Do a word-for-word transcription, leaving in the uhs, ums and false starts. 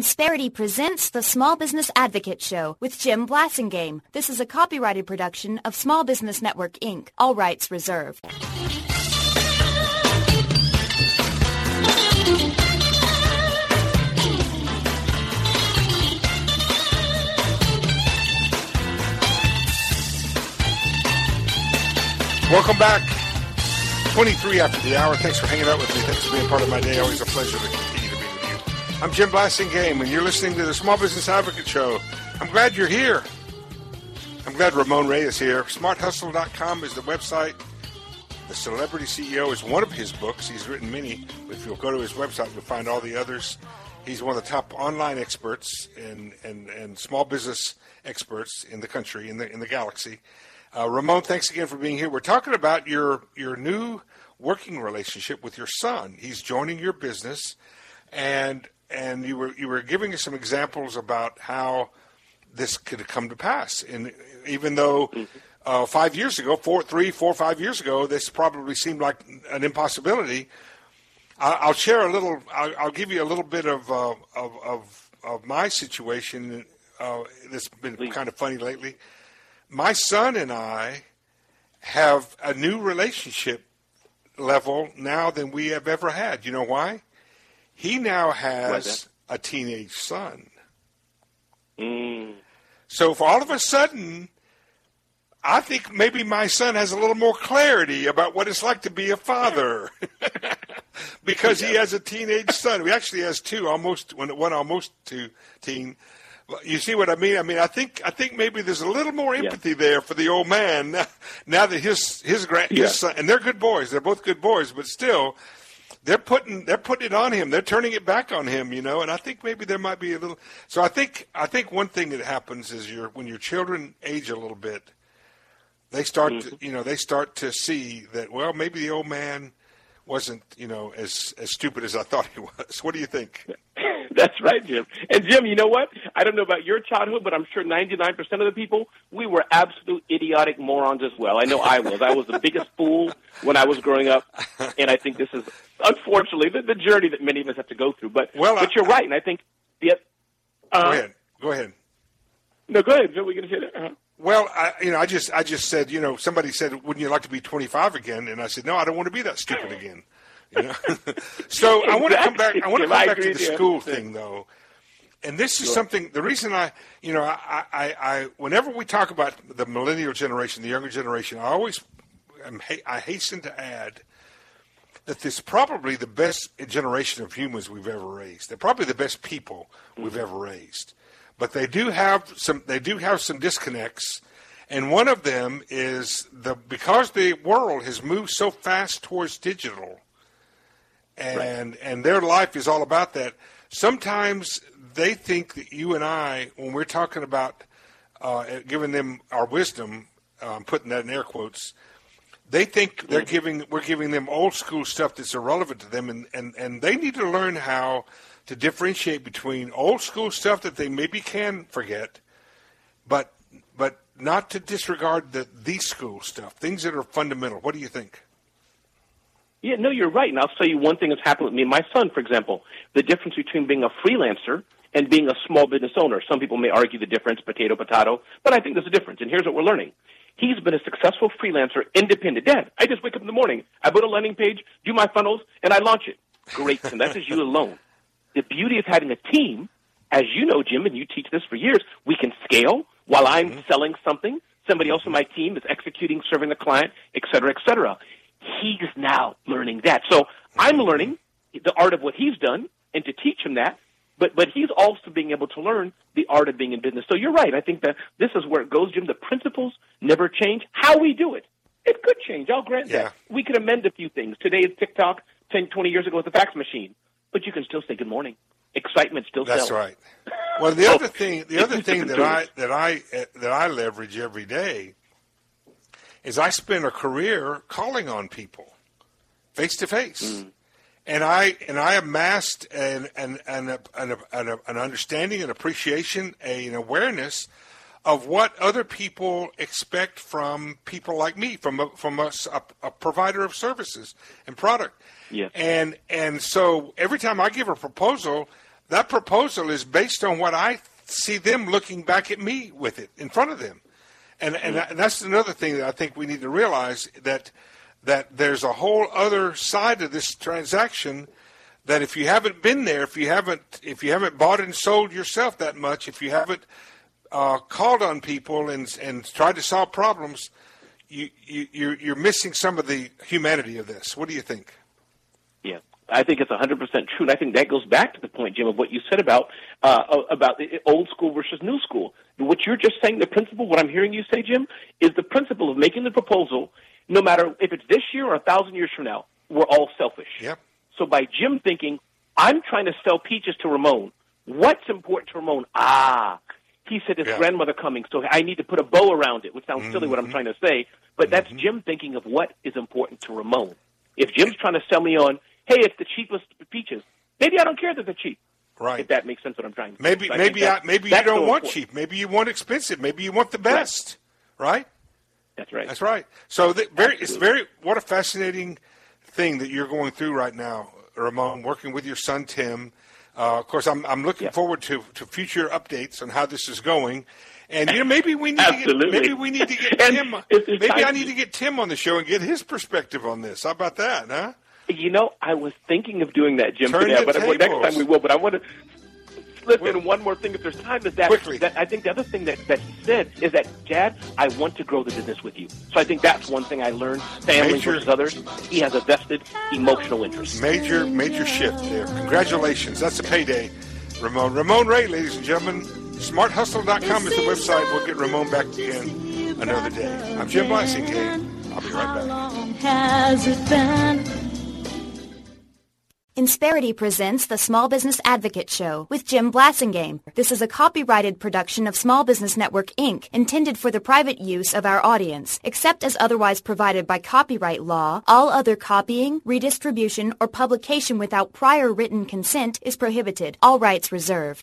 Insperity presents the Small Business Advocate Show with Jim Blasingame. This is a copyrighted production of Small Business Network, Incorporated. All rights reserved. Welcome back. twenty-three after the hour. Thanks for hanging out with me. Thanks for being part of my day. Always a pleasure to continue to be with you. I'm Jim Blasingame, and you're listening to the Small Business Advocate Show. I'm glad you're here. I'm glad Ramon Ray is here. smart hustle dot com is the website. The Celebrity C E O is one of his books. He's written many. If you'll go to his website, you'll find all the others. He's one of the top online experts and, and, and small business experts in the country, in the in the galaxy. Uh, Ramon, thanks again for being here. We're talking about your your new working relationship with your son. He's joining your business, and and you were you were giving us some examples about how this could come to pass. And even though uh, five years ago, four, three, four, five years ago, this probably seemed like an impossibility. I, I'll share a little. I'll, I'll give you a little bit of uh, of, of of my situation. Uh, that's been Please. kind of funny lately. My son and I have a new relationship level now than we have ever had. You know why? He now has a teenage son. Mm. So for all of a sudden, I think maybe my son has a little more clarity about what it's like to be a father because yeah. he has a teenage son. He actually has two, almost one, one almost two teen. You see what I mean? I mean, I think I think maybe there's a little more empathy yeah. there for the old man now, now that his his grand yeah. his son, and they're good boys. They're both good boys, but still, they're putting they're putting it on him. They're turning it back on him, you know. And I think maybe there might be a little. So I think I think one thing that happens is your when your children age a little bit, they start mm-hmm. to, you know they start to see that well maybe the old man wasn't you know as as stupid as I thought he was. What do you think? That's right, Jim. And, Jim, you know what? I don't know about your childhood, but I'm sure ninety-nine percent of the people, we were absolute idiotic morons as well. I know I was. I was the biggest fool when I was growing up, and I think this is, unfortunately, the, the journey that many of us have to go through. But, well, but you're I, right, and I think the uh, Go ahead. Go ahead. No, go ahead. Jim, we going to say that? Uh-huh. Well, I, you know, I just I just said, you know, somebody said, wouldn't you like to be twenty-five again? And I said, no, I don't want to be that stupid again. You know? So exactly. I want to come back. I want to come back to the school thing, though. And this is sure. something. The reason I, you know, I, I, I, whenever we talk about the millennial generation, the younger generation, I always, I hasten to add that this is probably the best generation of humans we've ever raised. They're probably the best people we've ever raised. But they do have some. They do have some disconnects. And one of them is the because the world has moved so fast towards digital. And right. and their life is all about that. Sometimes they think that you and I, when we're talking about uh, giving them our wisdom, uh, I'm putting that in air quotes, they think they're giving we're giving them old school stuff that's irrelevant to them, and, and, and they need to learn how to differentiate between old school stuff that they maybe can forget, but but not to disregard the these school stuff, things that are fundamental. What do you think? Yeah, no, you're right. And I'll tell you one thing that's happened with me and my son, for example, the difference between being a freelancer and being a small business owner. Some people may argue the difference, potato, potato, but I think there's a difference. And here's what we're learning. He's been a successful freelancer, independent. Dad, I just wake up in the morning, I build a landing page, do my funnels, and I launch it. Great. And that's just you alone. The beauty of having a team, as you know, Jim, and you teach this for years, we can scale while I'm mm-hmm. selling something. Somebody else on my team is executing, serving the client, et cetera, et cetera. He's now learning that. So I'm learning the art of what he's done and to teach him that, but but he's also being able to learn the art of being in business. So you're right. I think that this is where it goes, Jim. The principles never change. How we do it, it could change. I'll grant yeah. that. We could amend a few things. Today is TikTok. ten, twenty years ago with the fax machine. But you can still say good morning. Excitement still sells. That's right. Well, the other thing, the other thing that I that I uh, that I leverage every day is I spent a career calling on people face to face, and I and I amassed an an an, an, an, an understanding, an appreciation, a, an awareness of what other people expect from people like me, from a, from a, a provider of services and product. Yeah. And and so every time I give a proposal, that proposal is based on what I see them looking back at me with it in front of them. And, and, and that's another thing that I think we need to realize, that that there's a whole other side of this transaction, that if you haven't been there, if you haven't if you haven't bought and sold yourself that much, if you haven't uh, called on people and and tried to solve problems, you, you you're you're missing some of the humanity of this. What do you think? Yeah, I think it's one hundred percent true, and I think that goes back to the point, Jim, of what you said about uh, about old school versus new school. What you're just saying, the principle, what I'm hearing you say, Jim, is the principle of making the proposal, no matter if it's this year or a thousand years from now, we're all selfish. Yep. So by Jim thinking, I'm trying to sell peaches to Ramon, what's important to Ramon? Ah, he said his yeah. grandmother coming, so I need to put a bow around it, which sounds mm-hmm. silly what I'm trying to say, but mm-hmm. that's Jim thinking of what is important to Ramon. If Jim's trying to sell me on, hey, it's the cheapest peaches, maybe I don't care that they're cheap. Right. If that makes sense what I'm trying to say. Maybe so maybe I, maybe you don't so want important. cheap. Maybe you want expensive. Maybe you want the best. Right? right? That's right. That's right. So the, very, it's very what a fascinating thing that you're going through right now, Ramon, working with your son Tim. Uh, of course, I'm I'm looking yeah. forward to, to future updates on how this is going. And you know, maybe we need to get maybe we need to get Tim. Maybe I need to get Tim on the show and get his perspective on this. How about that, huh? You know, I was thinking of doing that, Jim, Turn today, the but well, next time we will. But I want to slip well, in one more thing if there's time. Is that, quickly. that I think the other thing that, that he said is that, Dad, I want to grow the business with you. So I think that's one thing I learned. Family major, versus others. He has a vested emotional interest. Major, major shift there. Congratulations. That's a payday, Ramon. Ramon Ray, ladies and gentlemen. smart hustle dot com is the website. We'll get Ramon back again another day. I'm Jim Blasingame. I'll be right back. How long has it been? Insperity presents the Small Business Advocate Show with Jim Blasingame. This is a copyrighted production of Small Business Network, Incorporated, intended for the private use of our audience. Except as otherwise provided by copyright law, all other copying, redistribution, or publication without prior written consent is prohibited. All rights reserved.